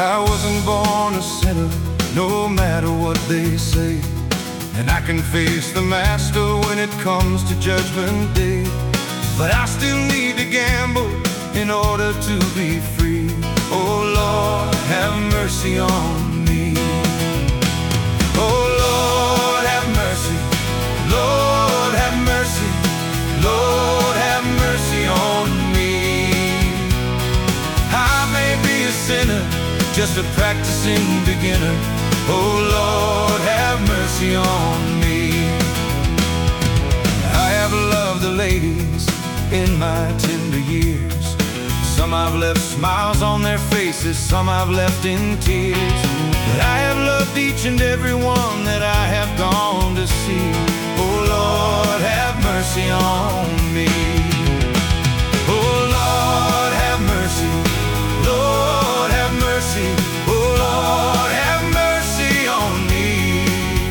I wasn't born a sinner, no matter what they say. And I can face the master when it comes to judgment day. But I still need to gamble in order to be free. Oh Lord, have mercy on me. Oh Lord, have mercy. Lord, have mercy. Lord, have mercy on me. I may be a sinner, just a practicing beginner. Oh Lord, have mercy on me. I have loved the ladies in my tender years. Some I've left smiles on their faces, some I've left in tears. But I have loved each and every one that I have gone to see. Oh Lord, have mercy on me. Oh Lord, have mercy. Lord, have mercy. Oh Lord, have mercy on me.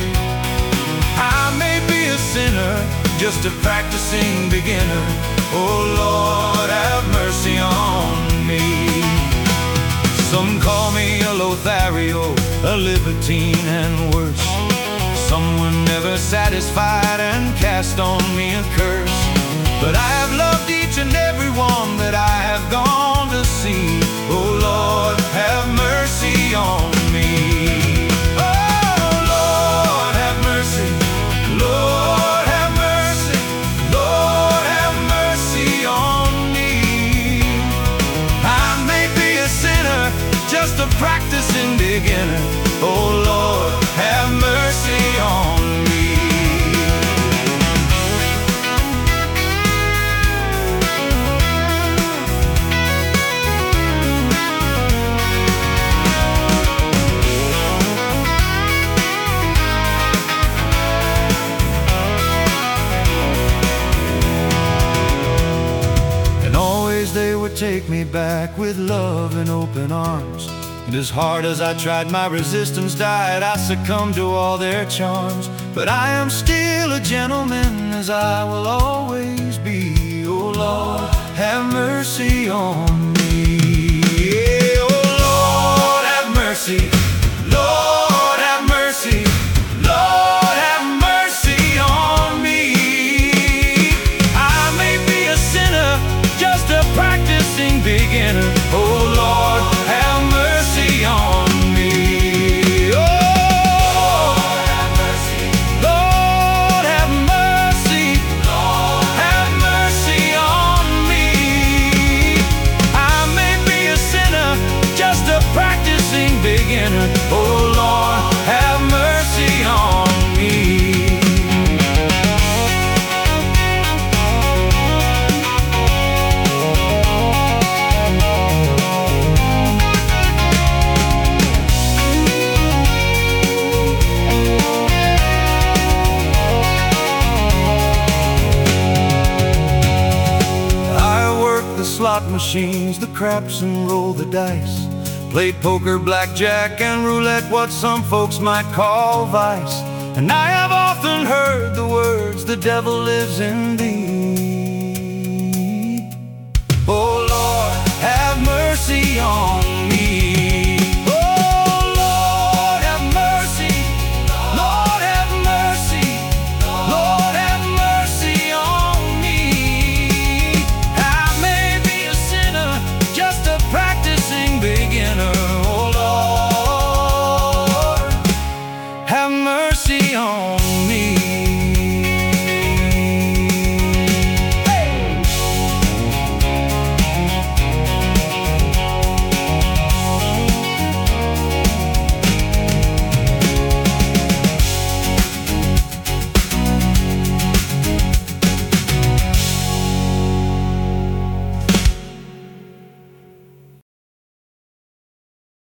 I may be a sinner, just a practicing beginner. Oh Lord, have mercy on me. Some call me a Lothario, a libertine and worse. Some were never satisfied and cast on me a curse. But I have loved each and every one that I have gone to see. Oh Lord, have mercy on me. Oh Lord, have mercy. Lord, have mercy. Lord, have mercy on me. I may be a sinner, just a practicing beginner. Oh Lord, have mercy on me. And always they would take me back with love and open arms. And as hard as I tried, my resistance died. I succumbed to all their charms. But I am still a gentleman, as I will always be. Oh Lord, have mercy on me. Oh Lord, have mercy. Lord, have mercy. Lord, have mercy on me. I may be a sinner, just a practicing beginner. Oh Lord, have mercy on me. Oh, Lord, have mercy. Lord, have mercy. Lord, have mercy on me. I may be a sinner, just a practicing beginner. Oh Lord, have mercy on me. Slot machines, the craps and roll the dice. Played poker, blackjack and roulette, what some folks might call vice. And I have often heard the words, the devil lives in thee.